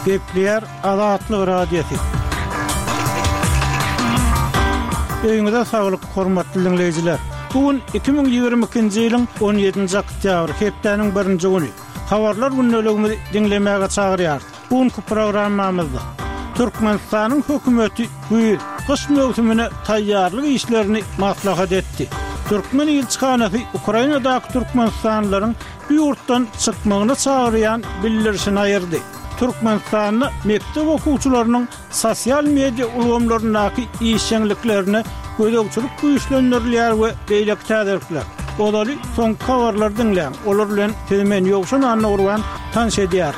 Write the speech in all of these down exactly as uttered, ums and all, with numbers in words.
Kepler Azatlyk radiosu. Öýüňizde saglyk, hormatly dinleýijiler. Bugün iki bin ýygrimi ikinji ýylyň on ýedinji oktýabr, hepdeniň birinji güni. Habarlar günneligini dinlemäge çagyrýar. Bugünkü programmamyzda Türkmenistanyň hökümeti bu kış mewsimine taýýarlyk işlerini maslahat etdi. Türkmen elçihanasy Ukrainadaky türkmenistanlylaryň bu ýurtdan çykmagyna çagyrýan bildirişini aýyrdy. Türkmenistanyň mektep okuwçylarynyň sosial media ulgamlarynaky işçiliklerini gödөгçülük güýçlendirilýär we beýlek täzirlikler. Olaly soň habarlar dinleýän. Olar bilen temen ýogşan anlaýan tanış edýär.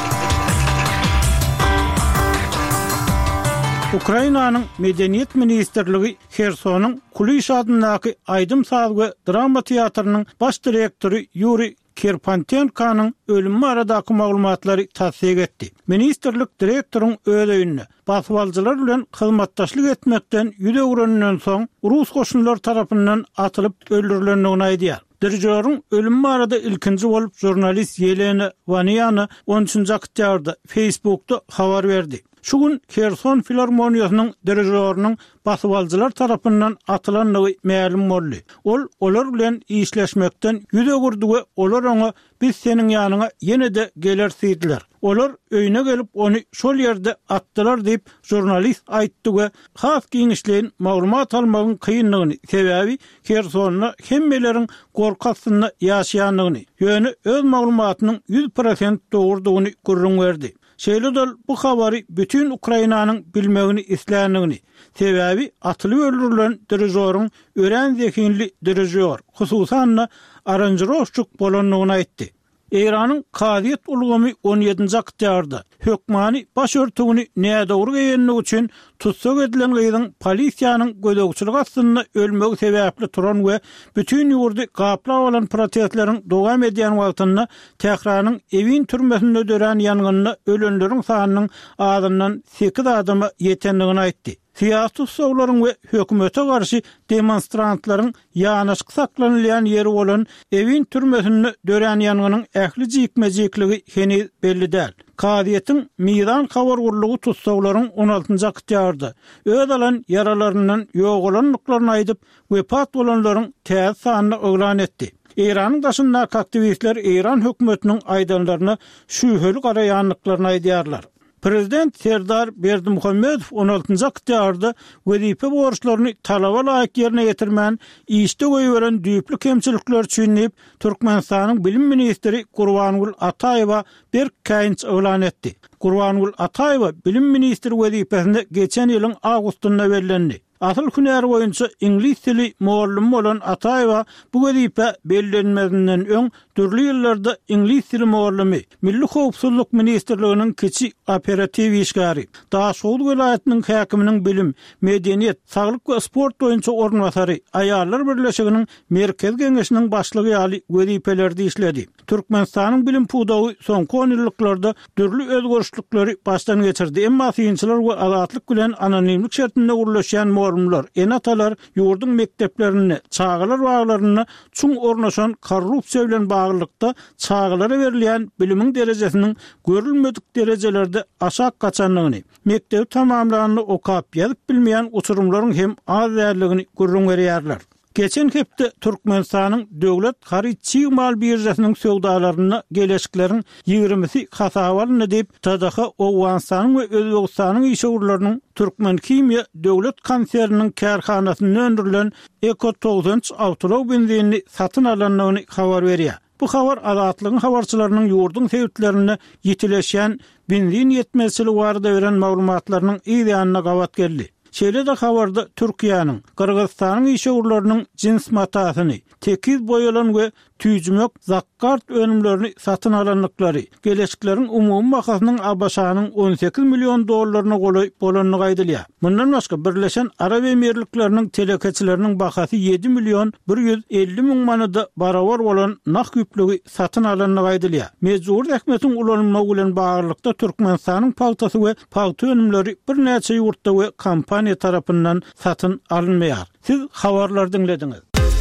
Ukrainanyň Medeniýet ministrligi Hersonyň Kuliş adynaky Aýdym saz we drama teatrynyň baş direktori Yuri Kerpantenkanyň ölümi aradaky maglumatlary tasdik etdi. Ministrlik direktoryň öýüne baswalçylar bilen hyzmatdaşlyk etmekden ýüdegürenden soň Rus goşunlar tarapyndan atylyp öldürilendigini aýdýar. Dirjörüň ölümi arada ilkinji bolup jurnalist Yelena Vanyana on üçinji oktýabrda Facebookda habar berdi. Şu gün Kherson Filarmoniýasynyň dirjörüniň baswalçylar tarapyndan atylandygy ma'lum boldy. Ol olar bilen işleşmekden ýüdegürdi we olar oňa biz seniň ýanyňa ýene-de gelersidiler. Olar öýüne gelip ony şol ýerde atdylar diýip jurnalist aýtdy we has giňişlerin maglumat almagyň kynlygyny, sebäbi Khersonda hemmeleriň gorkasyna ýaşaýanlygyny, ýöne öz maglumatynyň yüz prosent dogrudygyny görüň berdi. Şeýledol bu habary bütün Ukrainanyň bilmegini isläändigini, sebäbi atylyp öldürilen dirjörüň ören zekinli dirjör, hususan aranjировщик bolanlygyny aýtdy. Iranyň Kadiýet ulgamy on ýedinji oktýabrda hökmany baş örtügini näde dogry geýenligi üçin tutsak edilen gyzyň polisiýanyň gödөгçülük astyna ölmegi sebäpli turan we bütün ýurdy gaplap alan protestleriň dowam edýän wagtynda Tehranyň Evin türmesinde dören ýangynda ölenleriň sanynyň adyndan sekiz adama ýetenligini aýtdy. Siyasi tutsaklaryň we hökümete garşy demonstrantlaryň ýanaşyk saklanylýan ýeri bolan Evin türmesinde dören ýanganyň ähli jikmejikliги heniz belli däl. Kadiýetiň Miran habar gurlugy tutsaklaryň on altynji oktýabrda öz alan yaralaryndan ýogalanlyklaryny aýdyp, wepat bolanlaryň täze sanyny oglan etdi. Iranyň daşyndaky aktivistler Iran hökümetiniň aýdanlaryna şüheli garaýanlyklaryny aýdýarlar. Prezident Serdar Berdimuhammedow on altynji oktýabrda wezipe borçlaryny talaba laýyk ýerine ýetirmän işde goýulan düýpli kemçilikler üçin Türkmenistanyň bilim ministri Gurbanguly Ataýewa bir käýinç oglan etdi. Gurbanguly Ataýewa bilim ministri wezipesinde geçen ýylyň awgustynda bellendi. Asıl hünär boýunça ingliz tili muallim bolan Ataýewa bu wezipe bellenmesinden öň türlü ýyllarda ingliz tili muallimi, Milli Howpsuzlyk ministrliginiň kiçi operativ işgäri, Daşoğlu welaýatynyň häkiminiň bilim, medeniýet, saglyk we sport boýunça ornwasary, Aýallar Birleşiginiň merkez geňeşiniň başlygy ýaly wezipelerdi işledi. Türkmenistanyň bilim pudawy soňky on ýyllarda türlü özgörüşlikleri başdan geçirdi. Emma synçylar we azatlyk bilen anonimlik şertinde gurulýan muallimler, enatalar ýurdun mekteplerini, çağılar baglaryny çuň ornaşan korrupsiýa bilen baglykda çağılara berilýän bilimiň derejesiniň görülmedik derejelerde aşak gaçanlygyny, mektebi tamamlanyny okap ýazyp bilmeýän uçurumlaryň hem az därligini görüň berýärler. Geçen hepde Türkmenistanyň döwlet haryçy mal birjasiniň söwdalaryna geleşiklerin ýigrimisi hasabalyny diýip T D H Owganstanyň we Özbegistanyň işgörlerini Türkmen Kimya döwlet konserniň kärhanasyna öndürilen Eko dokuzynçy awtolog benzinini satyn alanlygyny habar berýär. Bu habar azatlygyň habarçylarynyň ýurdun sebäplerini ýetileşýän benzin ýetmezçiligi barada beren maglumatlarynyň ýa-da gawat geldi. Şeýle-de habarda Türkiýanyň, Kyrgyzstanyň işgörlerini jins matasyny, tekiz boýalan we tüýjümek zakkart önümlerini satyn alanlyklary, geleşiklerin umumy bahasynyň abaşanyň on sekiz million dollaryna goly bolanlygy aýdylýar. Mundan başga Birleşen Arab Emirlikleriniň telekeçileriniň bahasy yedi milyon bir yüz elli min manada barabar bolan nak ýüplügi satyn alanlygy aýdylýar. Mejbur häkimetiň ulanmagy bilen baglykda Türkmenistanyň paltasy we palta önümleri bir näçe ýurtda we kompaniýa tarapyndan satyn alınmaýar. Siz habarlar dinlediňiz.